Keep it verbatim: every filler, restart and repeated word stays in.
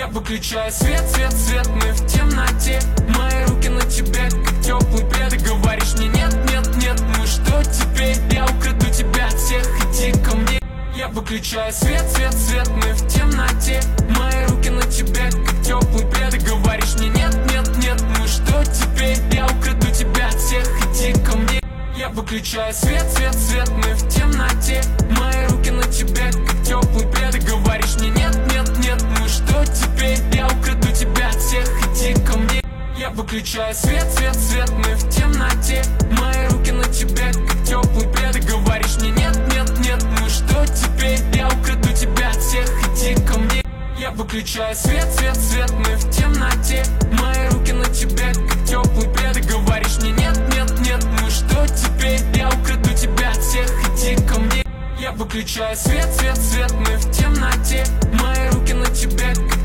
Я выключаю свет, свет, свет, мы в темноте. Мои руки на тебе, как теплый плед. И говоришь мне нет, нет, нет, ну что теперь? Я украду тебя от всех, иди ко мне. Я выключаю свет, свет, свет, мы в темноте. Мои руки на тебе, как теплый плед. И говоришь мне нет, нет, нет, ну что теперь? Я украду тебя от всех, иди ко мне. Я выключаю свет, свет, свет, мы в темноте. Мои руки на тебе, как теплый плед. И говоришь мне нет, нет, нет, ну что теперь? Я украду тебя от всех, иди ко мне. Я выключаю свет, свет, свет, мы в темноте. Мои руки на тебе, как теплый плед. И говоришь мне нет, нет, нет, ну что теперь? Я украду тебя от всех, иди ко мне. Я выключаю свет, свет, свет, мы в темноте. Мои руки на тебе, как теплый плед. И говоришь мне нет, нет, нет, ну что теперь? Я украду тебя от всех, иди ко мне. Я выключаю свет, свет, свет, мы в темноте. Мои руки на тебе, как